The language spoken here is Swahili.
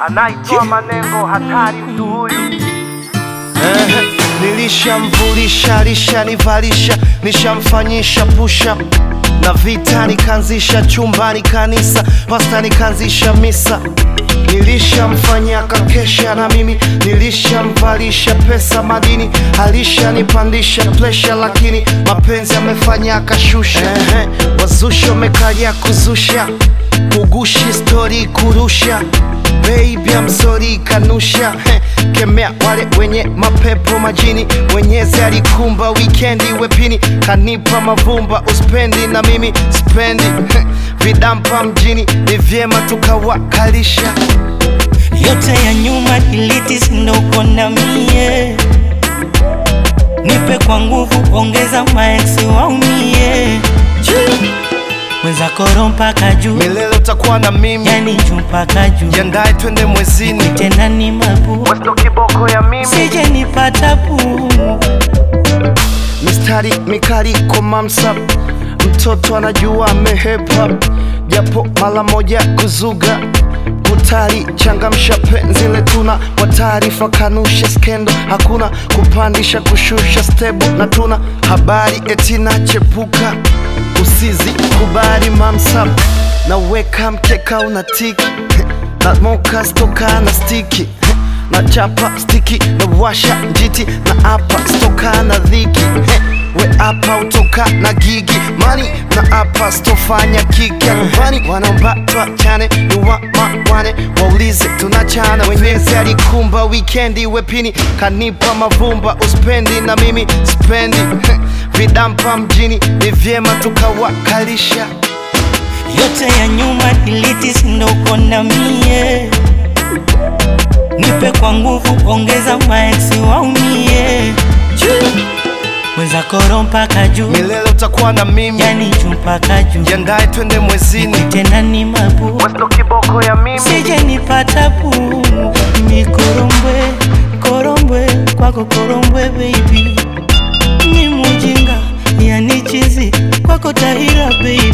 anaitwa Manengo, hatari mtu huyu. Nilishamvulisha, lishanivalisha, nishamfanyisha push up na vita, nikanzisha chumbani kanisa, pasta nikanzisha misa. Nilishamfanya kakesha na mimi, nilishamvalisha pesa madini, alishanipandisha pressure, lakini mapenzi amefanya akashusha. Wazusho mekaja kuzusha, kugushi story kurusha, baby I'm sorry kanusha. Kemea wale wenye mapepo majini, Mwenyezi alikumba weekendi wepini, kanipa mavumba uspendi na mimi spendi. Vidampa mjini ni vyema tukawakalisha. Yote ya nyuma delete, sindo uko na mie. Nipe kwa nguvu, ongeza maeksi waumie. Mwenza koro mpaka juu, milele utakuwa na mimi, yani juu mpaka juu. Jiandae twende mwezini, tena ni mabu, westo kiboko ya mimi, sije nipata pu. mistari mikali kwa mamsa, mtoto anajua amehepa, japo mala moja kuzuga kutari, changamsha penzi letuna kwa taarifa, kanusha skendo, hakuna kupandisha kushusha stebu, na tuna habari etina chepuka, usizi kubali mamsa, na weka mkeka unatiki, na moka stoka na stiki, na chapa stiki, na washa njiti, na apa stoka na dhiki. We apa utoka na gigi mani, na apa stofanya kiki ya nyumbani. Wanaomba tuachane ni wane, waulize tunachana. Mwenyezi alikumba weekendi wepini, kanipa mavumba uspendi na mimi spendi. Vidampa mjini ni vyema tukawakalisha. Yote ya nyuma delete, sindo uko na mie. Nipe kwa nguvu, ongeza maeksi waumie. Mwenza koro mpaka juu, milele utakuwa na mimi, yani juu mpaka juu. Jiandae twende mwezini, tena ni mabu, westo kiboko ya mimi, sije nipata pu. Mi korombwe, korombwe, kwako korombwe baby. Mi mujinga, yani chizi, kwako tahira baby.